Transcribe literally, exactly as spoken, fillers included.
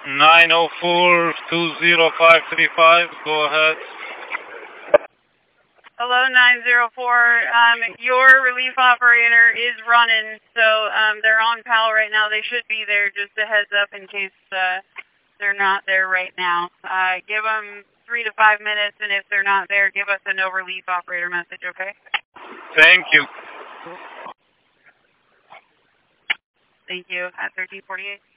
nine oh four, two oh five three five, go ahead. Hello, nine oh four. Um, your relief operator is running, so um, they're on P A L right now. They should be there, just a heads up in case uh, they're not there right now. Uh, give them three to five minutes, and if they're not there, give us a no relief operator message, okay? Thank you. Thank you. At thirteen forty-eight.